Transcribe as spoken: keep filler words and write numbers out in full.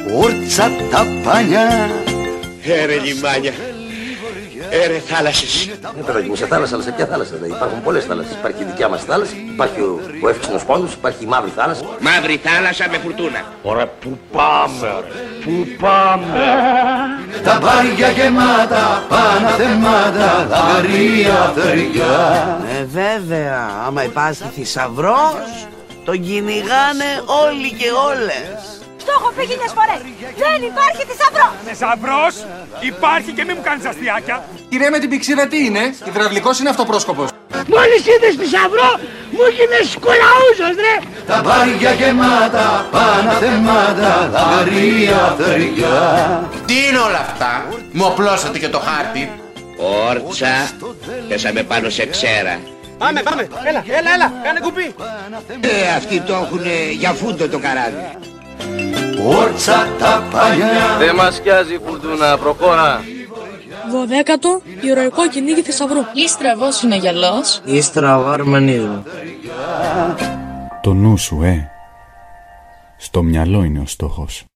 Όρτσα τα πανιά. Έρε λιμάνια, έρε θάλασσες. Ναι παιδάκι μου, σε θάλασσα, αλλά σε ποια θάλασσα? Δηλαδή, υπάρχουν πολλές θάλασσες. Υπάρχει η δικιά μας θάλασσα, υπάρχει ο, ο Εύξηνος Πόντος, υπάρχει η Μαύρη Θάλασσα. Μαύρη θάλασσα με φουρτούνα. Ωραία, πού πάμε, πού πάμε? Τα μπάρια γεμάτα, παναθεμάτα, δαγρία θεριά. Ε, βέβαια, άμα υπάρχει θησαυρός, τον κυνηγάνε όλοι και όλες. Το έχω πει χίλιες φορές. Δεν υπάρχει θησαυρός. Θησαυρός υπάρχει και μη μου κάνεις αστιάκια. Κυρία με την πηξίδα τι είναι? Υδραυλικός είναι αυτοπρόσκοπος. Μόλις είδες θησαυρό, μου έγινες σκουλαούζος, ρε. Τα μπάρια γεμάτα, παναθεμάτα, δαγρία θεριά. Τι είναι όλα αυτά? Μου οπλώσατε και το χάρτη. Όρτσα, πέσαμε πάνω σε ξέρα. Πάμε, πάμε, έλα, έλα, έλα, κάνε κουπί. Ε, αυτοί το έχουνε για φούντο το καράβι. Όρτσα τα πανιά. Δεν μας σκιάζει η φουρτούνα, προχώρα. Δωδέκατο, ηρωικό κυνήγι θησαυρού. Ή στραβός είναι γυαλός. Ή στραβά Αρμενίδου. Το νου σου, ε. Στο μυαλό είναι ο στόχος.